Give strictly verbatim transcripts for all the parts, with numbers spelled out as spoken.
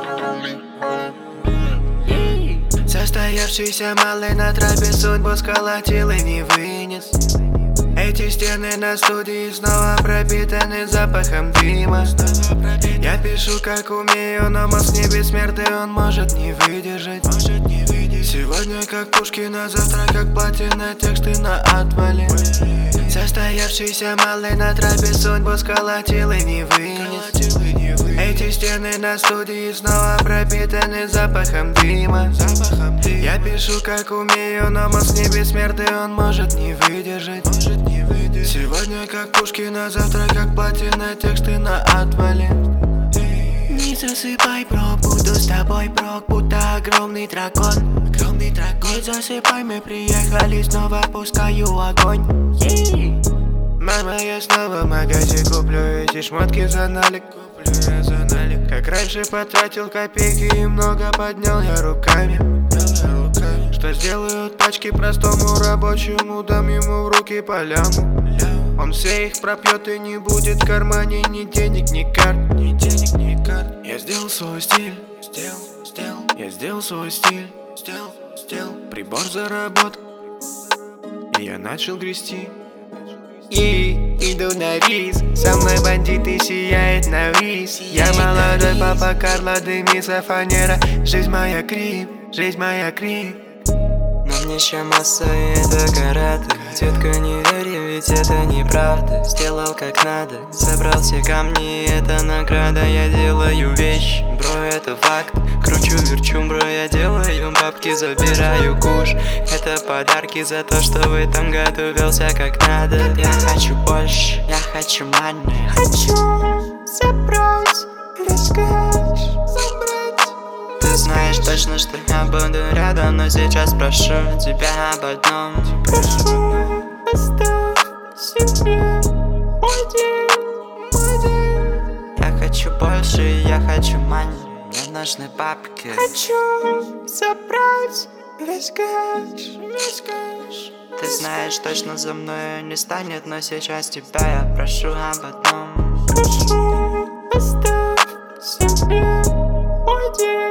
Состоявшийся малый на трапе судьбу сколотил и не вынес. Эти стены на студии снова пропитаны запахом дыма. Я пишу как умею, но мозг не бессмертный, он может не выдержать. Сегодня как Пушкин, а завтра как платина, тексты на отвале. Состоявшийся малый на трапе судьбу сколотил и не вынес. Эти стены на студии снова пропитаны запахом дыма. Я пишу как умею, но мозг не бессмертный, он может не выдержать. Сегодня как Пушкин, а завтра как платина, тексты на отвале. Не засыпай, прок, буду с тобой, прок, будто огромный дракон. Огромный дракон. Не засыпай, мы приехали, снова пускаю огонь. Мама, я снова в магазе куплю эти шмотки за налик. Куплю я за налик. Как раньше потратил копейки и много поднял я руками. руками. Что сделают тачки простому рабочему, дам ему в руки по ляму. Он все их пропьет и не будет в кармане ни денег, ни карт. Ни денег, ни карт. Я сделал свой стиль, сделал, сделал. Я сделал свой стиль, сделал, сделал. Прибор заработал, и я начал грести. И иду на рис, со мной бандиты сияет на вис. Я молодой папа Карло, дымится фанера. Жизнь моя крип, жизнь моя крип. Но мне еще масса и это караты. Детка, не верь, ведь это неправда. Сделал как надо, собрал все камни, это награда. Я делаю вещи, бро, это факт. Кручу, верчу, бро, я делаю бабки, забираю куш. Это подарки за то, что в этом готовился как надо. Я хочу больше, я хочу money. Хочу забрать весь кэш, забрать. Ты знаешь точно, что я буду рядом, но сейчас прошу тебя об одном. Прошу, оставь себе мой день, мой день. Я хочу больше, я хочу money. Мне нужны бабки. Хочу забрать весь кэш, весь кэш. Ты знаешь точно, за мной не станет, но сейчас тебя я прошу об одном. Прошу, оставь себе мой день.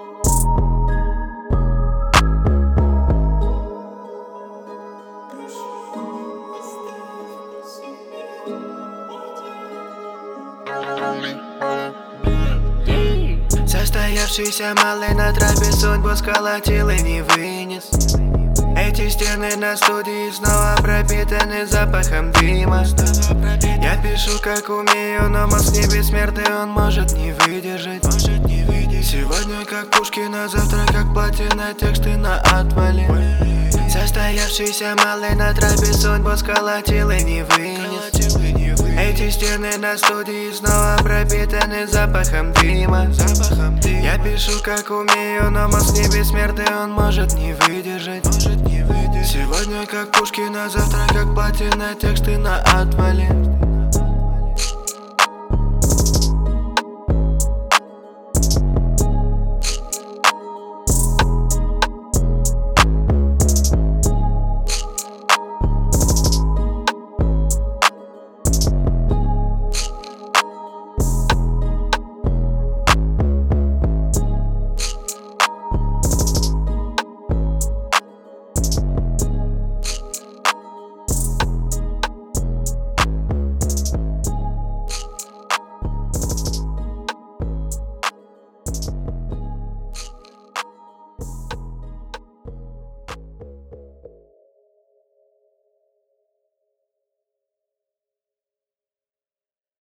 Состоявшийся малый на трапе судьбу сколотил и не вынес. Эти стены на студии снова пропитаны запахом дыма. Я пишу как умею, но мозг не бессмертный, он может не выдержать. Сегодня как Пушкин, а завтра как платина, тексты на отвале. Состоявшийся малый на трапе судьбу сколотил и не вынес. Эти стены на студии снова пропитаны запахом дыма. Я пишу как умею, но мозг не бессмертный, он может не выдержать. Сегодня как Пушкин, а завтра как платина, тексты на отвале.